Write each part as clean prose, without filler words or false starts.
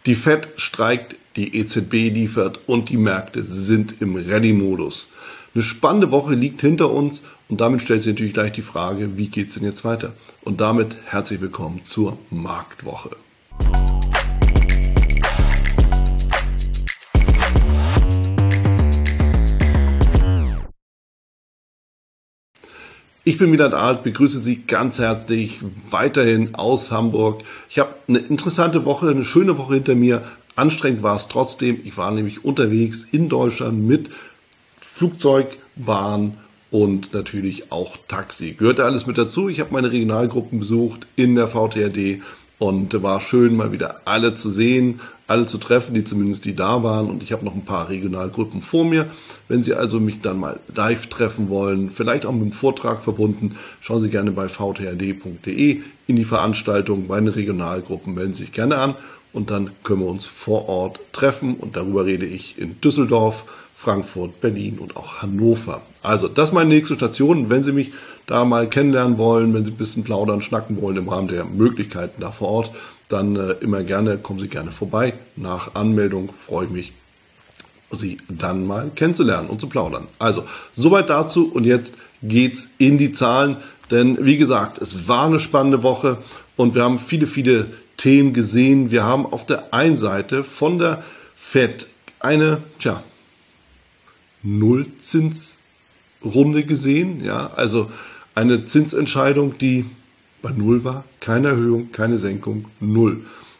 Die Fed streikt, die EZB liefert und die Märkte sind im Ready-Modus. Eine spannende Woche liegt hinter uns und damit stellt sich natürlich gleich die Frage, wie geht's denn jetzt weiter? Und damit herzlich willkommen zur Marktwoche. Ich bin Wieland Alt, begrüße Sie ganz herzlich weiterhin aus Hamburg. Ich habe eine interessante Woche, eine schöne Woche hinter mir. Anstrengend war es trotzdem. Ich war nämlich unterwegs in Deutschland mit Flugzeug, Bahn und natürlich auch Taxi. Gehörte alles mit dazu. Ich habe meine Regionalgruppen besucht in der VTRD und war schön, mal wieder alle zu sehen, alle zu treffen, die da waren. Und ich habe noch ein paar Regionalgruppen vor mir. Wenn Sie also mich dann mal live treffen wollen, vielleicht auch mit einem Vortrag verbunden, schauen Sie gerne bei vtrd.de in die Veranstaltung. Meine Regionalgruppen melden sich gerne an und dann können wir uns vor Ort treffen. Und darüber rede ich in Düsseldorf, Frankfurt, Berlin und auch Hannover. Also das ist meine nächste Station. Wenn Sie mich da mal kennenlernen wollen, wenn Sie ein bisschen plaudern, schnacken wollen im Rahmen der Möglichkeiten da vor Ort, dann immer gerne, kommen Sie gerne vorbei. Nach Anmeldung freue ich mich, Sie dann mal kennenzulernen und zu plaudern. Also, soweit dazu und jetzt geht's in die Zahlen, denn wie gesagt, es war eine spannende Woche und wir haben viele Themen gesehen. Wir haben auf der einen Seite von der Fed eine, Nullzinsrunde gesehen, also eine Zinsentscheidung, die bei Null war, keine Erhöhung, keine Senkung, Null.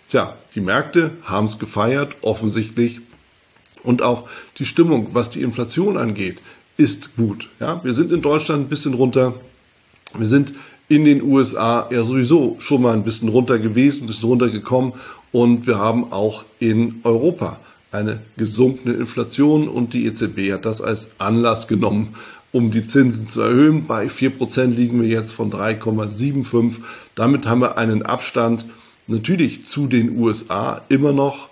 Die Märkte haben es gefeiert, offensichtlich. Und auch die Stimmung, was die Inflation angeht, ist gut. Wir sind in Deutschland ein bisschen runter. Wir sind in den USA ja sowieso schon mal ein bisschen runter gewesen, ein bisschen runtergekommen. Und wir haben auch in Europa eine gesunkene Inflation. Und die EZB hat das als Anlass genommen, um die Zinsen zu erhöhen. Bei 4% liegen wir jetzt von 3,75. Damit haben wir einen Abstand natürlich zu den USA immer noch.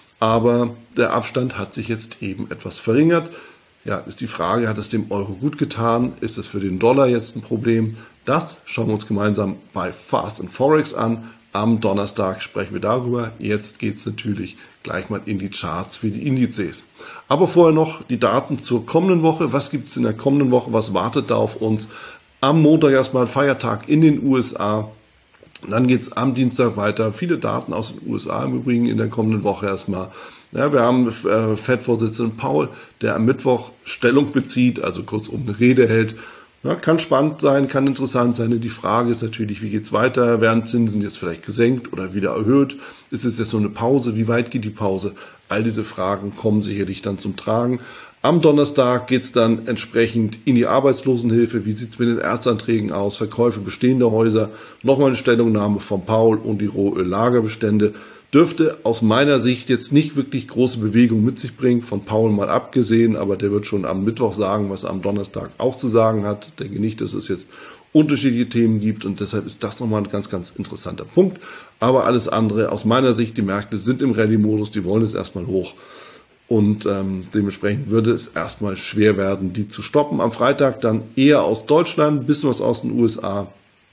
Aber der Abstand hat sich jetzt eben etwas verringert. Ist die Frage, hat es dem Euro gut getan? Ist es für den Dollar jetzt ein Problem? Das schauen wir uns gemeinsam bei Fast & Forex an. Am Donnerstag sprechen wir darüber. Jetzt geht's natürlich gleich mal in die Charts für die Indizes. Aber vorher noch die Daten zur kommenden Woche. Was gibt's in der kommenden Woche? Was wartet da auf uns? Am Montag erstmal Feiertag in den USA. Dann geht's am Dienstag weiter. Viele Daten aus den USA im Übrigen in der kommenden Woche erstmal. Wir haben Fed-Vorsitzenden Powell, der am Mittwoch Stellung bezieht, also kurzum eine Rede hält. Kann spannend sein, kann interessant sein. Die Frage ist natürlich, wie geht's weiter? Werden Zinsen jetzt vielleicht gesenkt oder wieder erhöht? Ist es jetzt so eine Pause? Wie weit geht die Pause? All diese Fragen kommen sicherlich dann zum Tragen. Am Donnerstag geht's dann entsprechend in die Arbeitslosenhilfe. Wie sieht's mit den Erstanträgen aus? Verkäufe bestehender Häuser. Nochmal eine Stellungnahme von Powell und die Rohöllagerbestände. Dürfte aus meiner Sicht jetzt nicht wirklich große Bewegung mit sich bringen, von Powell mal abgesehen, aber der wird schon am Mittwoch sagen, was er am Donnerstag auch zu sagen hat. Ich denke nicht, dass es jetzt unterschiedliche Themen gibt und deshalb ist das nochmal ein ganz interessanter Punkt. Aber alles andere, aus meiner Sicht, die Märkte sind im Rallye-Modus, die wollen jetzt erstmal hoch und dementsprechend würde es erstmal schwer werden, die zu stoppen. Am Freitag dann eher aus Deutschland, ein bisschen was aus den USA.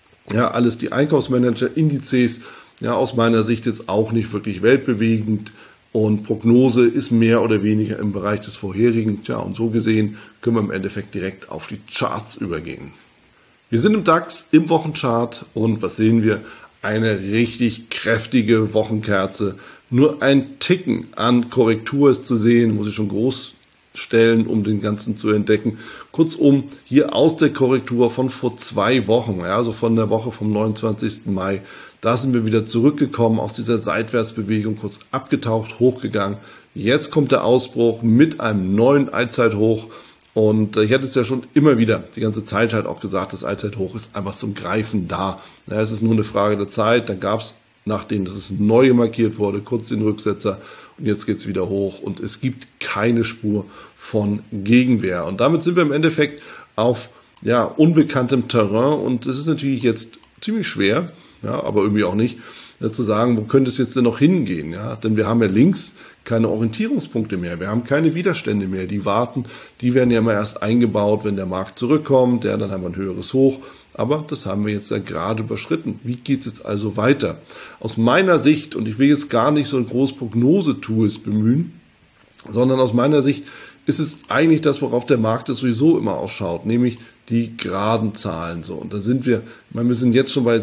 Alles die Einkaufsmanager-Indizes. Aus meiner Sicht jetzt auch nicht wirklich weltbewegend und Prognose ist mehr oder weniger im Bereich des vorherigen. Und so gesehen können wir im Endeffekt direkt auf die Charts übergehen. Wir sind im DAX, im Wochenchart und was sehen wir? Eine richtig kräftige Wochenkerze. Nur ein Ticken an Korrektur ist zu sehen, muss ich schon groß stellen, um den Ganzen zu entdecken. Kurzum, hier aus der Korrektur von vor 2 Wochen, also von der Woche vom 29. Mai, da sind wir wieder zurückgekommen aus dieser Seitwärtsbewegung, kurz abgetaucht, hochgegangen. Jetzt kommt der Ausbruch mit einem neuen Allzeithoch und ich hatte es ja schon immer wieder die ganze Zeit halt auch gesagt, das Allzeithoch ist einfach zum Greifen da. Es ist nur eine Frage der Zeit, dann gab es, nachdem das neue markiert wurde, kurz den Rücksetzer und jetzt geht's wieder hoch und es gibt keine Spur von Gegenwehr. Und damit sind wir im Endeffekt auf unbekanntem Terrain und es ist natürlich jetzt ziemlich schwer, aber irgendwie auch nicht, zu sagen, wo könnte es jetzt denn noch hingehen? Denn wir haben ja links keine Orientierungspunkte mehr, wir haben keine Widerstände mehr, die warten, die werden ja immer erst eingebaut, wenn der Markt zurückkommt, dann haben wir ein höheres Hoch Aber das haben wir jetzt ja gerade überschritten. Wie geht es jetzt also weiter? Aus meiner Sicht, und ich will jetzt gar nicht so ein großes Prognose-Tools bemühen, sondern aus meiner Sicht ist es eigentlich das, worauf der Markt es sowieso immer ausschaut, nämlich die geraden Zahlen. So, und da sind wir, ich meine, wir sind jetzt schon bei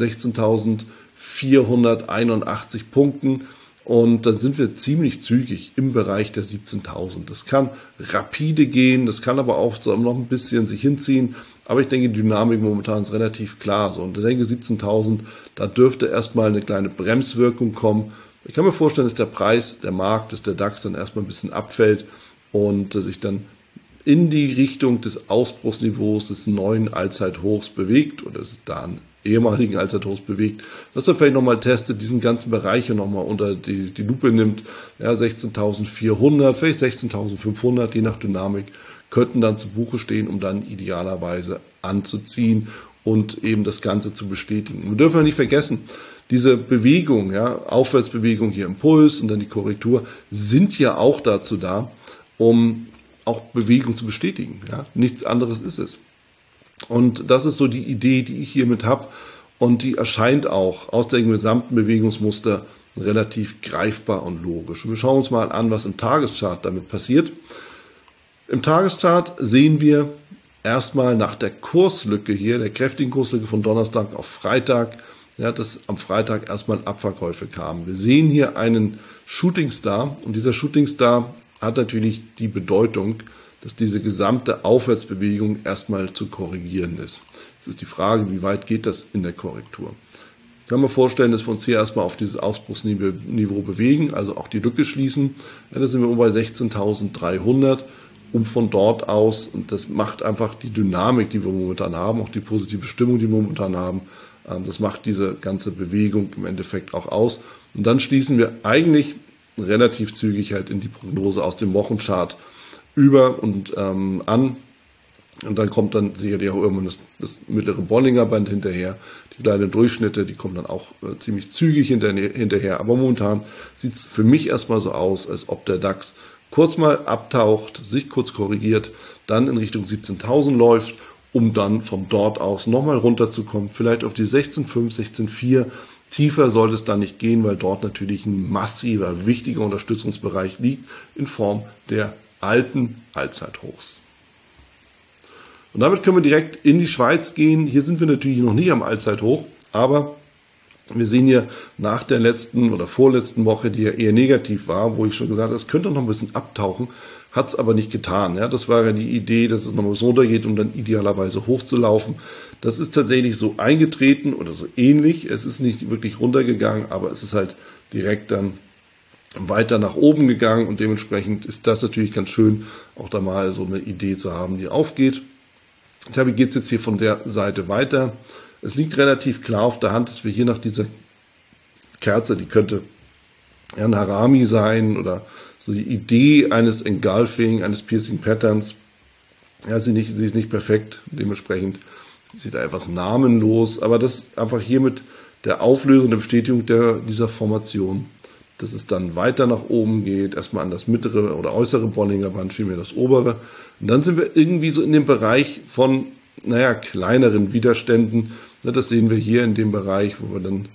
16.481 Punkten und dann sind wir ziemlich zügig im Bereich der 17.000. Das kann rapide gehen, das kann aber auch so noch ein bisschen sich hinziehen, aber ich denke, die Dynamik momentan ist relativ klar. So, und ich denke, 17.000, da dürfte erstmal eine kleine Bremswirkung kommen. Ich kann mir vorstellen, dass der Preis, der Markt, dass der DAX dann erstmal ein bisschen abfällt und sich dann in die Richtung des Ausbruchsniveaus des neuen Allzeithochs bewegt oder des dann ehemaligen Allzeithochs bewegt, dass er vielleicht nochmal testet, diesen ganzen Bereich nochmal unter die Lupe nimmt, ja, 16.400, vielleicht 16.500, je nach Dynamik, könnten dann zu Buche stehen, um dann idealerweise anzuziehen und eben das Ganze zu bestätigen. Wir dürfen ja nicht vergessen, diese Bewegung, ja, Aufwärtsbewegung hier im Puls und dann die Korrektur sind ja auch dazu da, um auch Bewegung zu bestätigen. Ja? Nichts anderes ist es. Und das ist so die Idee, die ich hiermit habe. Und die erscheint auch aus dem gesamten Bewegungsmuster relativ greifbar und logisch. Und wir schauen uns mal an, was im Tageschart damit passiert. Im Tageschart sehen wir erstmal nach der Kurslücke hier, der kräftigen Kurslücke von Donnerstag auf Freitag, ja, dass am Freitag erstmal Abverkäufe kamen. Wir sehen hier einen Shooting Star und dieser Shooting Star hat natürlich die Bedeutung, dass diese gesamte Aufwärtsbewegung erstmal zu korrigieren ist. Jetzt ist die Frage, wie weit geht das in der Korrektur? Ich kann mir vorstellen, dass wir uns hier erstmal auf dieses Ausbruchsniveau bewegen, also auch die Lücke schließen. Ja, da sind wir bei 16.300, um von dort aus, und das macht einfach die Dynamik, die wir momentan haben, auch die positive Stimmung, die wir momentan haben, das macht diese ganze Bewegung im Endeffekt auch aus. Und dann schließen wir eigentlich relativ zügig halt in die Prognose aus dem Wochenchart über und an. Und dann kommt dann sicherlich auch irgendwann das mittlere Bollinger Band hinterher. Die kleinen Durchschnitte, die kommen dann auch ziemlich zügig hinterher. Aber momentan sieht es für mich erstmal so aus, als ob der DAX kurz mal abtaucht, sich kurz korrigiert, dann in Richtung 17.000 läuft, um dann von dort aus nochmal runterzukommen, vielleicht auf die 16.5, 16.4. Tiefer sollte es dann nicht gehen, weil dort natürlich ein massiver, wichtiger Unterstützungsbereich liegt in Form der alten Allzeithochs. Und damit können wir direkt in die Schweiz gehen. Hier sind wir natürlich noch nicht am Allzeithoch, aber wir sehen hier nach der letzten oder vorletzten Woche, die ja eher negativ war, wo ich schon gesagt habe, es könnte noch ein bisschen abtauchen, hat es aber nicht getan. Ja, das war ja die Idee, dass es noch mal so runtergeht, um dann idealerweise hochzulaufen. Das ist tatsächlich so eingetreten oder so ähnlich. Es ist nicht wirklich runtergegangen, aber es ist halt direkt dann weiter nach oben gegangen und dementsprechend ist das natürlich ganz schön, auch da mal so eine Idee zu haben, die aufgeht. Wie geht es jetzt hier von der Seite weiter? Es liegt relativ klar auf der Hand, dass wir hier nach dieser Kerze, die könnte ein Harami sein oder so die Idee eines Engulfing, eines Piercing Patterns. Ja, sie ist nicht perfekt, dementsprechend sieht da etwas namenlos, aber das ist einfach hier mit der Auflösung, der Bestätigung dieser Formation, dass es dann weiter nach oben geht, erstmal an das mittlere oder äußere Bollinger Band, vielmehr das obere. Und dann sind wir irgendwie so in dem Bereich von, kleineren Widerständen. Das sehen wir hier in dem Bereich, wo wir dann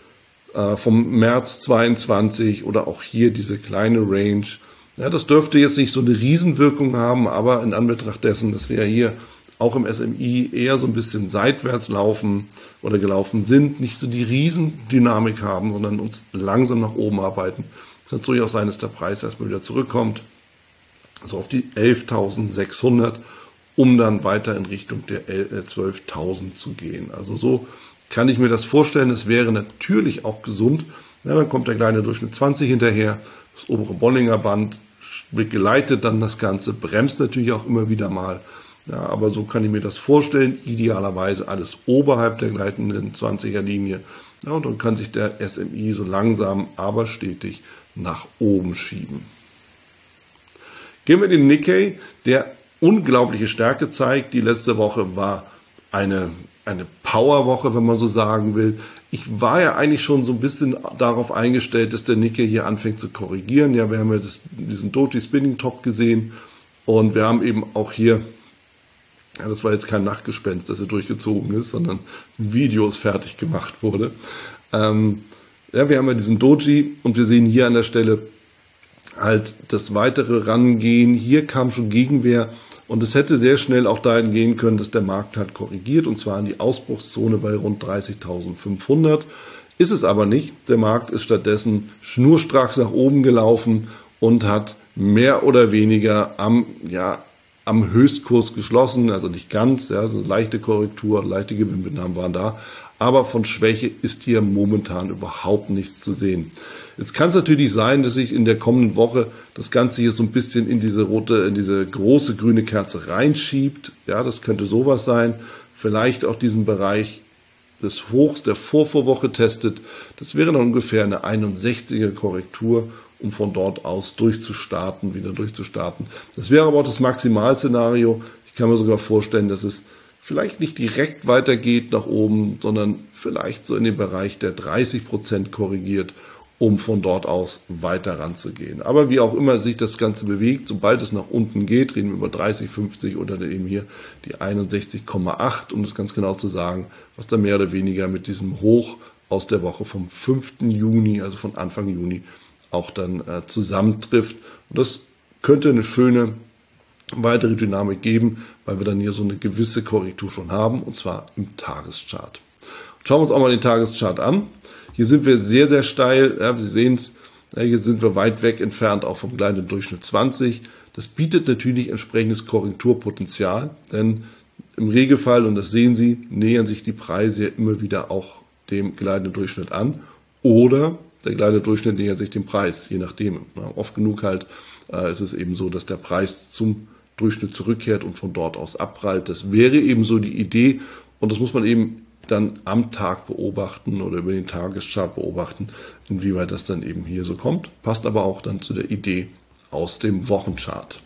vom März 22 oder auch hier diese kleine Range. Ja, das dürfte jetzt nicht so eine Riesenwirkung haben, aber in Anbetracht dessen, dass wir hier auch im SMI eher so ein bisschen seitwärts laufen oder gelaufen sind, nicht so die Riesendynamik haben, sondern uns langsam nach oben arbeiten. Kann es durchaus sein, dass der Preis erstmal wieder zurückkommt, also auf die 11.600, um dann weiter in Richtung der 12.000 zu gehen. Also so kann ich mir das vorstellen. Es wäre natürlich auch gesund. Ja, dann kommt der kleine Durchschnitt 20 hinterher, das obere Bollinger Band begleitet dann das Ganze, bremst natürlich auch immer wieder mal. Ja, aber so kann ich mir das vorstellen. Idealerweise alles oberhalb der gleitenden 20er Linie. Ja, und dann kann sich der SMI so langsam, aber stetig nach oben schieben. Gehen wir in den Nikkei, der unglaubliche Stärke zeigt. Die letzte Woche war eine Powerwoche, wenn man so sagen will. Ich war ja eigentlich schon so ein bisschen darauf eingestellt, dass der Nikkei hier anfängt zu korrigieren. Ja, wir haben ja diesen Doji Spinning Top gesehen und wir haben eben auch hier Ja, das war jetzt kein Nachtgespenst, das hier durchgezogen ist, sondern ein Video ist fertig gemacht wurde. Ja, wir haben ja diesen Doji und wir sehen hier an der Stelle halt das weitere Rangehen. Hier kam schon Gegenwehr und es hätte sehr schnell auch dahin gehen können, dass der Markt halt korrigiert und zwar in die Ausbruchszone bei rund 30.500. Ist es aber nicht. Der Markt ist stattdessen schnurstracks nach oben gelaufen und hat mehr oder weniger am Höchstkurs geschlossen, also nicht ganz, ja, so leichte Korrektur, leichte Gewinnmitnahmen waren da, aber von Schwäche ist hier momentan überhaupt nichts zu sehen. Jetzt kann es natürlich sein, dass sich in der kommenden Woche das Ganze hier so ein bisschen in diese große grüne Kerze reinschiebt. Ja, das könnte sowas sein. Vielleicht auch diesen Bereich des Hochs der Vorvorwoche testet. Das wäre dann ungefähr eine 61er Korrektur, um von dort aus wieder durchzustarten. Das wäre aber auch das Maximalszenario. Ich kann mir sogar vorstellen, dass es vielleicht nicht direkt weitergeht nach oben, sondern vielleicht so in den Bereich der 30% korrigiert, um von dort aus weiter ranzugehen. Aber wie auch immer sich das Ganze bewegt, sobald es nach unten geht, reden wir über 30, 50 oder eben hier die 61,8, um das ganz genau zu sagen, was da mehr oder weniger mit diesem Hoch aus der Woche vom 5. Juni, also von Anfang Juni, auch dann zusammentrifft. Und das könnte eine schöne weitere Dynamik geben, weil wir dann hier so eine gewisse Korrektur schon haben, und zwar im Tageschart. Schauen wir uns auch mal den Tageschart an. Hier sind wir sehr, sehr steil. Ja, Sie sehen es, ja, hier sind wir weit weg entfernt, auch vom kleinen Durchschnitt 20. Das bietet natürlich entsprechendes Korrekturpotenzial, denn im Regelfall, und das sehen Sie, nähern sich die Preise ja immer wieder auch dem kleinen Durchschnitt an oder der kleine Durchschnitt nähert sich dem Preis, je nachdem. Ja, oft genug halt ist es eben so, dass der Preis zum Durchschnitt zurückkehrt und von dort aus abprallt. Das wäre eben so die Idee und das muss man eben dann am Tag beobachten oder über den Tageschart beobachten, inwieweit das dann eben hier so kommt. Passt aber auch dann zu der Idee aus dem Wochenchart.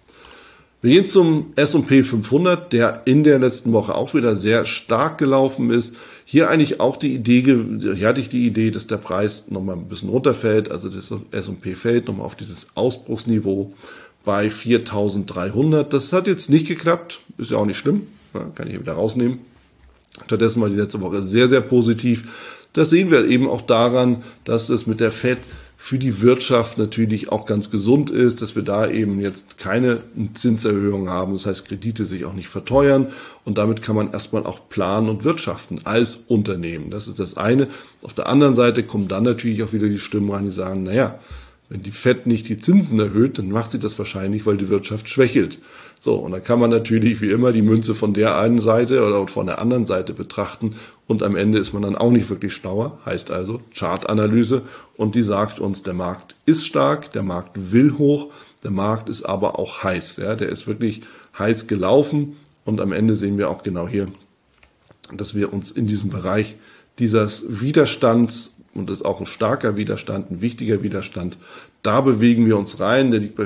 Wir gehen zum S&P 500, der in der letzten Woche auch wieder sehr stark gelaufen ist. Hier eigentlich auch hier hatte ich die Idee, dass der Preis nochmal ein bisschen runterfällt, also das S&P fällt nochmal auf dieses Ausbruchsniveau bei 4.300. Das hat jetzt nicht geklappt, ist ja auch nicht schlimm, kann ich wieder rausnehmen. Stattdessen war die letzte Woche sehr, sehr positiv. Das sehen wir eben auch daran, dass es mit der Fed für die Wirtschaft natürlich auch ganz gesund ist, dass wir da eben jetzt keine Zinserhöhung haben. Das heißt, Kredite sich auch nicht verteuern und damit kann man erstmal auch planen und wirtschaften als Unternehmen. Das ist das eine. Auf der anderen Seite kommen dann natürlich auch wieder die Stimmen rein, die sagen, naja, wenn die Fed nicht die Zinsen erhöht, dann macht sie das wahrscheinlich, weil die Wirtschaft schwächelt. So, und dann kann man natürlich wie immer die Münze von der einen Seite oder von der anderen Seite betrachten und am Ende ist man dann auch nicht wirklich schlauer. Heißt also Chartanalyse und die sagt uns, der Markt ist stark, der Markt will hoch, der Markt ist aber auch heiß. Ja, der ist wirklich heiß gelaufen und am Ende sehen wir auch genau hier, dass wir uns in diesem Bereich dieses Widerstands, und das ist auch ein starker Widerstand, ein wichtiger Widerstand, da bewegen wir uns rein, der liegt bei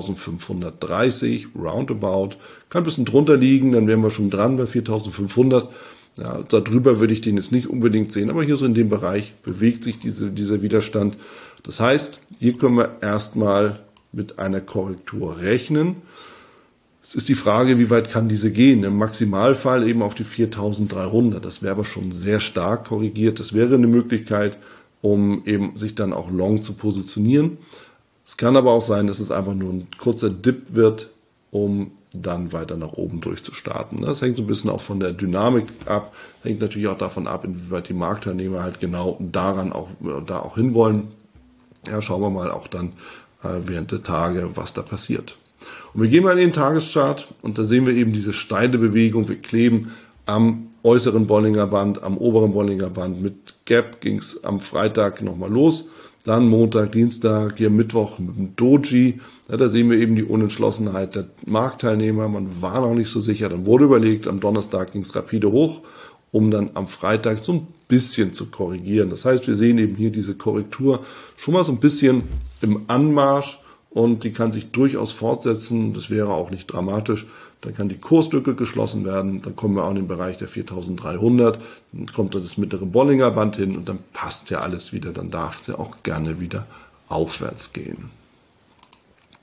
4.530, roundabout, kann ein bisschen drunter liegen, dann wären wir schon dran bei 4.500, ja, darüber würde ich den jetzt nicht unbedingt sehen, aber hier so in dem Bereich bewegt sich dieser Widerstand. Das heißt, hier können wir erstmal mit einer Korrektur rechnen. Es ist die Frage, wie weit kann diese gehen? Im Maximalfall eben auf die 4.300. Das wäre aber schon sehr stark korrigiert. Das wäre eine Möglichkeit, um eben sich dann auch long zu positionieren. Es kann aber auch sein, dass es einfach nur ein kurzer Dip wird, um dann weiter nach oben durchzustarten. Das hängt so ein bisschen auch von der Dynamik ab. Hängt natürlich auch davon ab, inwieweit die Marktteilnehmer halt genau da auch hinwollen. Ja, schauen wir mal auch dann während der Tage, was da passiert. Und wir gehen mal in den Tageschart und da sehen wir eben diese steile Bewegung. Wir kleben am äußeren Bollinger Band, am oberen Bollinger Band. Mit Gap ging es am Freitag nochmal los. Dann Montag, Dienstag, hier Mittwoch mit dem Doji. Ja, da sehen wir eben die Unentschlossenheit der Marktteilnehmer. Man war noch nicht so sicher. Dann wurde überlegt, am Donnerstag ging es rapide hoch, um dann am Freitag so ein bisschen zu korrigieren. Das heißt, wir sehen eben hier diese Korrektur schon mal so ein bisschen im Anmarsch. Und die kann sich durchaus fortsetzen, das wäre auch nicht dramatisch. Dann kann die Kurslücke geschlossen werden, dann kommen wir auch in den Bereich der 4.300, dann kommt das mittlere Bollinger Band hin und dann passt ja alles wieder, dann darf es ja auch gerne wieder aufwärts gehen.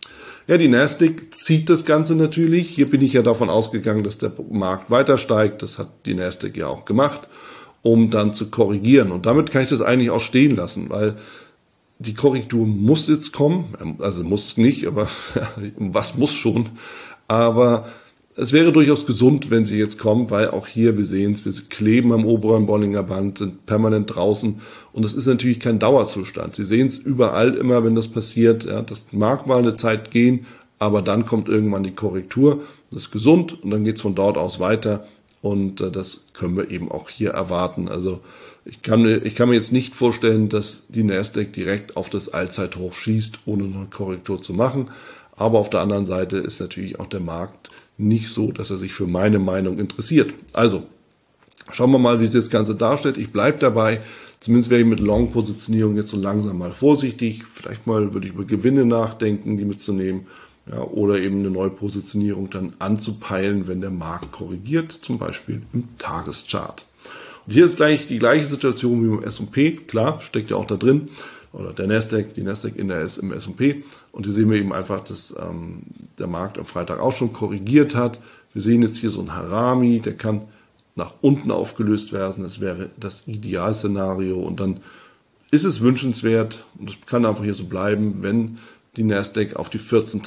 Ja, die Nasdaq zieht das Ganze natürlich. Hier bin ich ja davon ausgegangen, dass der Markt weiter steigt. Das hat die Nasdaq ja auch gemacht, um dann zu korrigieren. Und damit kann ich das eigentlich auch stehen lassen, weil die Korrektur muss jetzt kommen. Also muss nicht, aber was muss schon. Aber es wäre durchaus gesund, wenn sie jetzt kommt, weil auch hier, wir sehen es, wir kleben am oberen Bollinger Band, sind permanent draußen und das ist natürlich kein Dauerzustand. Sie sehen es überall immer, wenn das passiert. Ja, das mag mal eine Zeit gehen, aber dann kommt irgendwann die Korrektur. Das ist gesund und dann geht es von dort aus weiter und das können wir eben auch hier erwarten. Also ich kann mir jetzt nicht vorstellen, dass die Nasdaq direkt auf das Allzeithoch schießt, ohne eine Korrektur zu machen. Aber auf der anderen Seite ist natürlich auch der Markt nicht so, dass er sich für meine Meinung interessiert. Also, schauen wir mal, wie sich das Ganze darstellt. Ich bleibe dabei. Zumindest wäre ich mit Long-Positionierung jetzt so langsam mal vorsichtig. Vielleicht mal würde ich über Gewinne nachdenken, die mitzunehmen. Ja, oder eben eine neue Positionierung dann anzupeilen, wenn der Markt korrigiert, zum Beispiel im Tageschart. Und hier ist gleich die gleiche Situation wie beim S&P. Klar, steckt ja auch da drin. Oder der Nasdaq, die Nasdaq in der im S&P. Und hier sehen wir eben einfach, dass der Markt am Freitag auch schon korrigiert hat. Wir sehen jetzt hier so ein Harami, der kann nach unten aufgelöst werden. Das wäre das Idealszenario. Und dann ist es wünschenswert, und das kann einfach hier so bleiben, wenn die Nasdaq auf die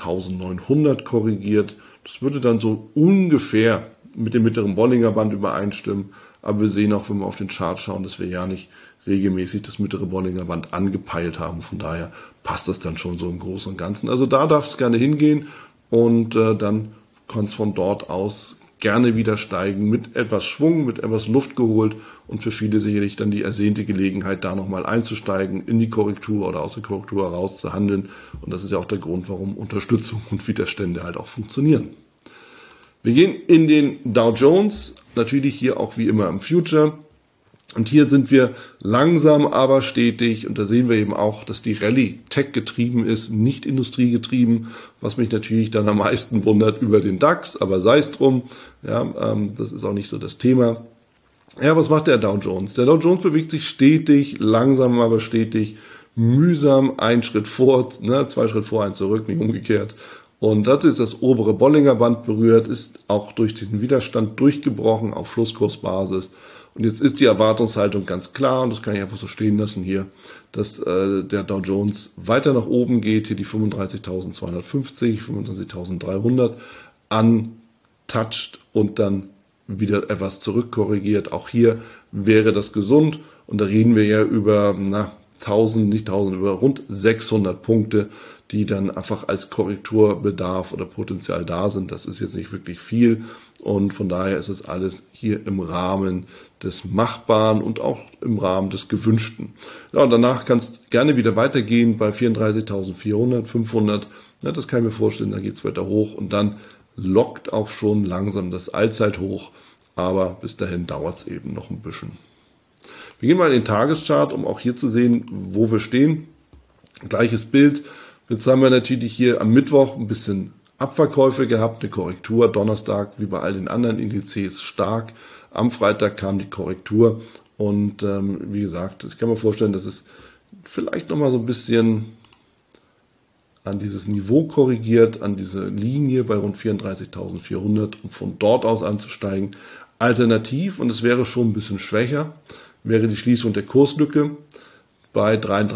14.900 korrigiert. Das würde dann so ungefähr mit dem mittleren Bollinger Band übereinstimmen. Aber wir sehen auch, wenn wir auf den Chart schauen, dass wir ja nicht regelmäßig das mittlere Bollinger Band angepeilt haben. Von daher passt das dann schon so im Großen und Ganzen. Also da darf es gerne hingehen und dann kann es von dort aus gerne wieder steigen mit etwas Schwung, mit etwas Luft geholt und für viele sicherlich dann die ersehnte Gelegenheit, da nochmal einzusteigen, in die Korrektur oder aus der Korrektur heraus zu handeln. Und das ist ja auch der Grund, warum Unterstützung und Widerstände halt auch funktionieren. Wir gehen in den Dow Jones, natürlich hier auch wie immer im Future. Und hier sind wir langsam, aber stetig. Und da sehen wir eben auch, dass die Rallye Tech getrieben ist, nicht industriegetrieben, was mich natürlich dann am meisten wundert über den DAX, aber sei es drum. Ja, das ist auch nicht so das Thema. Ja, was macht der Dow Jones? Der Dow Jones bewegt sich stetig, langsam, aber stetig, mühsam, ein Schritt vor, 2 Schritt vor, 1 zurück, nicht umgekehrt. Und das ist das obere Bollinger Band berührt, ist auch durch diesen Widerstand durchgebrochen auf Schlusskursbasis. Und jetzt ist die Erwartungshaltung ganz klar, und das kann ich einfach so stehen lassen hier, dass der Dow Jones weiter nach oben geht, hier die 35.250, 25.300 antoucht und dann wieder etwas zurückkorrigiert. Auch hier wäre das gesund und da reden wir ja über 1000, nicht 1000, über rund 600 Punkte, die dann einfach als Korrekturbedarf oder Potenzial da sind. Das ist jetzt nicht wirklich viel und von daher ist es alles hier im Rahmen des Machbaren und auch im Rahmen des Gewünschten. Ja, und danach kann es gerne wieder weitergehen bei 34.400, 500. Ja, das kann ich mir vorstellen, da geht es weiter hoch und dann lockt auch schon langsam das Allzeithoch, aber bis dahin dauert es eben noch ein bisschen. Wir gehen mal in den Tageschart, um auch hier zu sehen, wo wir stehen. Gleiches Bild. Jetzt haben wir natürlich hier am Mittwoch ein bisschen Abverkäufe gehabt, eine Korrektur. Donnerstag, wie bei all den anderen Indizes, stark. Am Freitag kam die Korrektur. Und wie gesagt, ich kann mir vorstellen, dass es vielleicht nochmal so ein bisschen an dieses Niveau korrigiert, an diese Linie bei rund 34.400, um von dort aus anzusteigen. Alternativ, und es wäre schon ein bisschen schwächer, wäre die Schließung der Kurslücke bei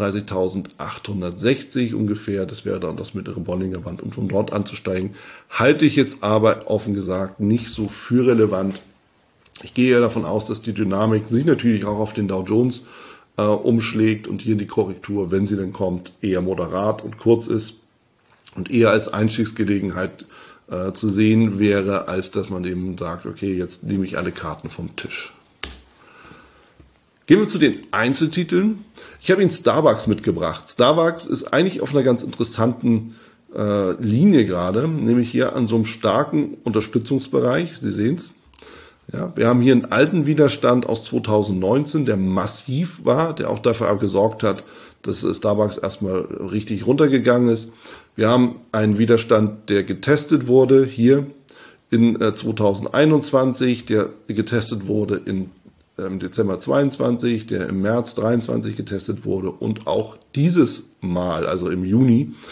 33.860 ungefähr. Das wäre dann das mittlere Bollinger Band, um von dort anzusteigen. Halte ich jetzt aber offen gesagt nicht so für relevant. Ich gehe ja davon aus, dass die Dynamik sich natürlich auch auf den Dow Jones umschlägt und hier die Korrektur, wenn sie dann kommt, eher moderat und kurz ist und eher als Einstiegsgelegenheit zu sehen wäre, als dass man eben sagt, okay, jetzt nehme ich alle Karten vom Tisch. Gehen wir zu den Einzeltiteln. Ich habe Ihnen Starbucks mitgebracht. Starbucks ist eigentlich auf einer ganz interessanten Linie gerade, nämlich hier an so einem starken Unterstützungsbereich. Sie sehen es. Ja, wir haben hier einen alten Widerstand aus 2019, der massiv war, der auch dafür gesorgt hat, dass Starbucks erstmal richtig runtergegangen ist. Wir haben einen Widerstand, der getestet wurde hier in 2021, der getestet wurde im Dezember 22, der im März 23 getestet wurde und auch dieses Mal, also im Juni.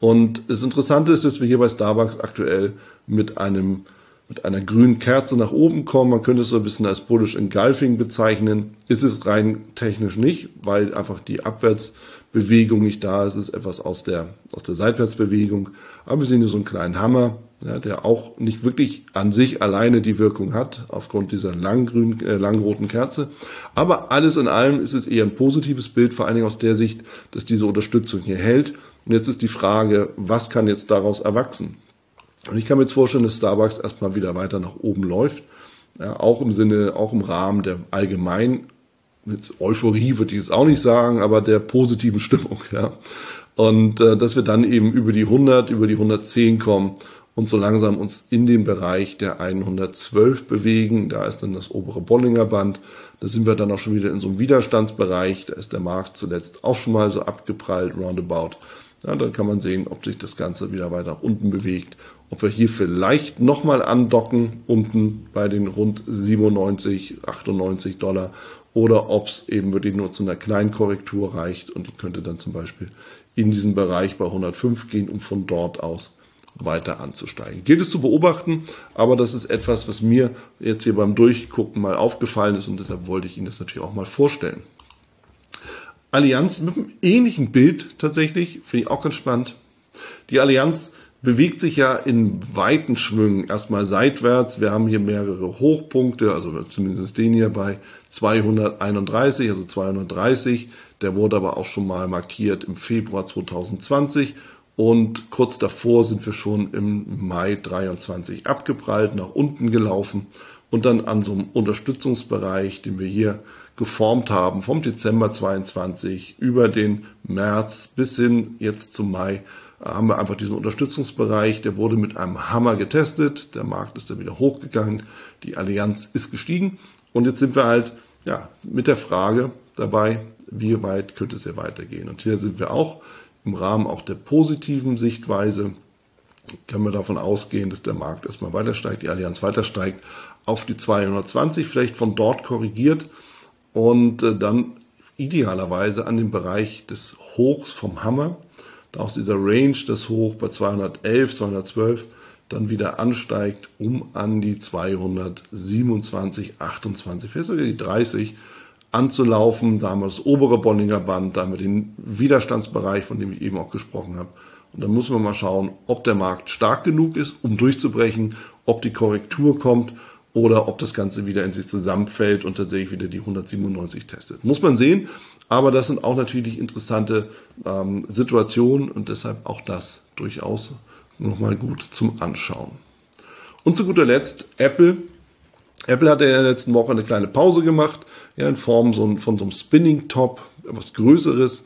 Und das Interessante ist, dass wir hier bei Starbucks aktuell mit einer grünen Kerze nach oben kommen. Man könnte es so ein bisschen als Bullish Engulfing bezeichnen. Ist es rein technisch nicht, weil einfach die Abwärtsbewegung nicht da ist. Es ist etwas aus der Seitwärtsbewegung. Aber wir sehen hier so einen kleinen Hammer, ja, der auch nicht wirklich an sich alleine die Wirkung hat, aufgrund dieser langroten Kerze. Aber alles in allem ist es eher ein positives Bild, vor allen Dingen aus der Sicht, dass diese Unterstützung hier hält. Und jetzt ist die Frage, was kann jetzt daraus erwachsen? Und ich kann mir jetzt vorstellen, dass Starbucks erstmal wieder weiter nach oben läuft. Ja, auch im Rahmen der allgemeinen, mit Euphorie würde ich jetzt auch nicht sagen, aber der positiven Stimmung, ja. Und dass wir dann eben über die 100, über die 110 kommen und so langsam uns in den Bereich der 112 bewegen. Da ist dann das obere Bollinger Band. Da sind wir dann auch schon wieder in so einem Widerstandsbereich. Da ist der Markt zuletzt auch schon mal so abgeprallt, roundabout. Ja, dann kann man sehen, ob sich das Ganze wieder weiter nach unten bewegt. Ob wir hier vielleicht nochmal andocken, unten bei den rund 97, 98 $, oder ob es eben wirklich nur zu einer kleinen Korrektur reicht und die könnte dann zum Beispiel in diesen Bereich bei 105 gehen, um von dort aus weiter anzusteigen. Gilt es zu beobachten, aber das ist etwas, was mir jetzt hier beim Durchgucken mal aufgefallen ist und deshalb wollte ich Ihnen das natürlich auch mal vorstellen. Allianz mit einem ähnlichen Bild tatsächlich, finde ich auch ganz spannend. Die Allianz bewegt sich ja in weiten Schwüngen erstmal seitwärts. Wir haben hier mehrere Hochpunkte, also zumindest den hier bei 231, also 230. Der wurde aber auch schon mal markiert im Februar 2020 und kurz davor sind wir schon im Mai 23 abgeprallt, nach unten gelaufen und dann an so einem Unterstützungsbereich, den wir hier geformt haben, vom Dezember 22 über den März bis hin jetzt zum Mai, haben wir einfach diesen Unterstützungsbereich, der wurde mit einem Hammer getestet, der Markt ist dann wieder hochgegangen, die Allianz ist gestiegen und jetzt sind wir halt mit der Frage dabei, wie weit könnte es hier weitergehen. Und hier sind wir auch im Rahmen auch der positiven Sichtweise, können wir davon ausgehen, dass der Markt erstmal weiter steigt, die Allianz weiter steigt, auf die 220, vielleicht von dort korrigiert und dann idealerweise an den Bereich des Hochs vom Hammer, da aus dieser Range das Hoch bei 211, 212 dann wieder ansteigt, um an die 227, 28, vielleicht sogar die 30 anzulaufen. Da haben wir das obere Bollinger Band, da haben wir den Widerstandsbereich, von dem ich eben auch gesprochen habe. Und dann muss man mal schauen, ob der Markt stark genug ist, um durchzubrechen, ob die Korrektur kommt oder ob das Ganze wieder in sich zusammenfällt und tatsächlich wieder die 197 testet. Muss man sehen, aber das sind auch natürlich interessante Situationen und deshalb auch das durchaus nochmal gut zum Anschauen. Und zu guter Letzt Apple. Apple hat in der letzten Woche eine kleine Pause gemacht, ja, in Form von so einem Spinning Top, etwas Größeres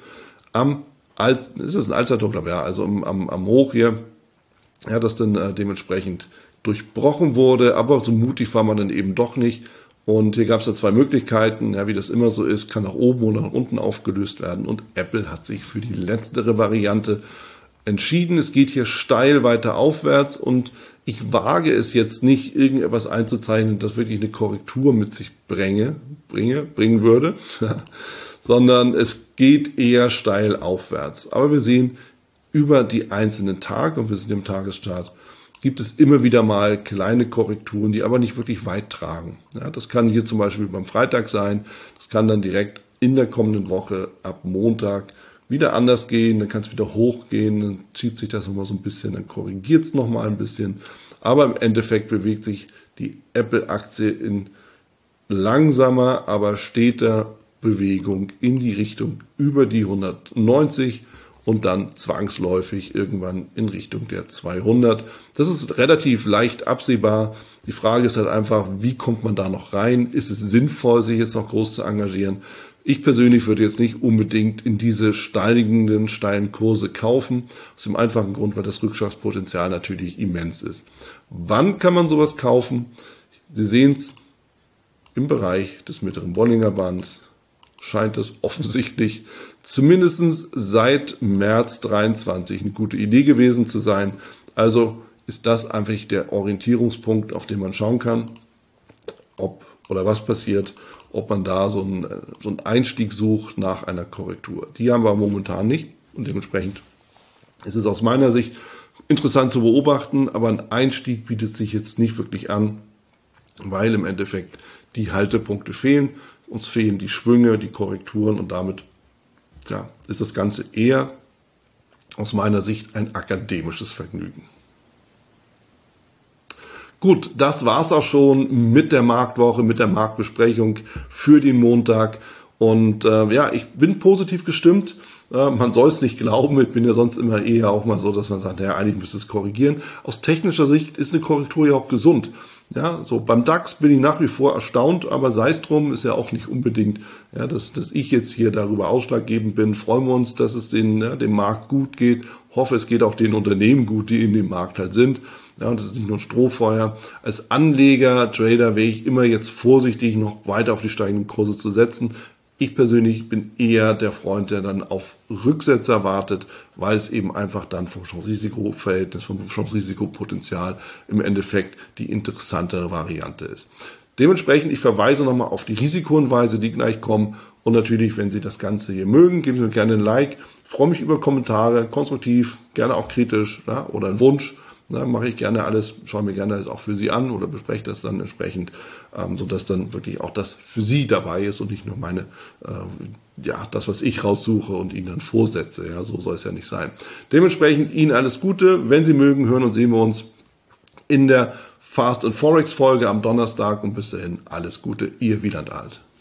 ist das ein Allzeittop, glaube ich, ja, also am Hoch hier, ja, das dann dementsprechend durchbrochen wurde, aber so mutig war man dann eben doch nicht. Und hier gab es da zwei Möglichkeiten, ja, wie das immer so ist, kann nach oben oder nach unten aufgelöst werden. Und Apple hat sich für die letztere Variante entschieden. Es geht hier steil weiter aufwärts und ich wage es jetzt nicht, irgendetwas einzuzeichnen, das wirklich eine Korrektur mit sich bringen würde, sondern es geht eher steil aufwärts. Aber wir sehen über die einzelnen Tage, und wir sind im Tageschart, gibt es immer wieder mal kleine Korrekturen, die aber nicht wirklich weit tragen. Ja, das kann hier zum Beispiel beim Freitag sein, das kann dann direkt in der kommenden Woche ab Montag wieder anders gehen, dann kann es wieder hochgehen, dann zieht sich das nochmal so ein bisschen, dann korrigiert es nochmal ein bisschen. Aber im Endeffekt bewegt sich die Apple-Aktie in langsamer, aber steter Bewegung in die Richtung über die 190 und dann zwangsläufig irgendwann in Richtung der 200. Das ist relativ leicht absehbar. Die Frage ist halt einfach, wie kommt man da noch rein? Ist es sinnvoll, sich jetzt noch groß zu engagieren? Ich persönlich würde jetzt nicht unbedingt in diese steilen Kurse kaufen. Aus dem einfachen Grund, weil das Rückschlagspotenzial natürlich immens ist. Wann kann man sowas kaufen? Sie sehen es im Bereich des mittleren Bollinger Bands. Scheint es offensichtlich zumindest seit März 23 eine gute Idee gewesen zu sein. Also ist das einfach der Orientierungspunkt, auf den man schauen kann, ob oder was passiert, ob man da so einen Einstieg sucht nach einer Korrektur. Die haben wir momentan nicht und dementsprechend Es ist aus meiner Sicht interessant zu beobachten, aber ein Einstieg bietet sich jetzt nicht wirklich an, weil im Endeffekt die Haltepunkte fehlen. Uns fehlen die Schwünge, die Korrekturen und damit ist das Ganze eher aus meiner Sicht ein akademisches Vergnügen. Gut, das war's auch schon mit der Marktwoche, mit der Marktbesprechung für den Montag. Und ich bin positiv gestimmt. Man soll es nicht glauben, ich bin ja sonst immer eher auch mal so, dass man sagt, eigentlich müsste es korrigieren. Aus technischer Sicht ist eine Korrektur ja auch gesund. Ja, so beim DAX bin ich nach wie vor erstaunt, aber sei es drum, ist ja auch nicht unbedingt, dass ich jetzt hier darüber ausschlaggebend bin. Freuen wir uns, dass es dem Markt gut geht. Hoffe, es geht auch den Unternehmen gut, die in dem Markt halt sind. Ja, und das ist nicht nur ein Strohfeuer. Als Anleger, Trader wäre ich immer jetzt vorsichtig, noch weiter auf die steigenden Kurse zu setzen. Ich persönlich bin eher der Freund, der dann auf Rücksetzer wartet, weil es eben einfach dann vom Chance-Risiko-Verhältnis, vom Chance-Risiko-Potenzial im Endeffekt die interessantere Variante ist. Dementsprechend, ich verweise nochmal auf die Risikohinweise, die gleich kommen. Und natürlich, wenn Sie das Ganze hier mögen, geben Sie mir gerne ein Like. Ich freue mich über Kommentare, konstruktiv, gerne auch kritisch oder einen Wunsch. Mache ich gerne alles, schaue mir gerne das auch für Sie an oder bespreche das dann entsprechend, sodass dann wirklich auch das für Sie dabei ist und nicht nur das, was ich raussuche und Ihnen dann vorsetze. Ja, so soll es ja nicht sein. Dementsprechend Ihnen alles Gute. Wenn Sie mögen, hören und sehen wir uns in der Fast & Forex Folge am Donnerstag und bis dahin alles Gute. Ihr Wieland Alt.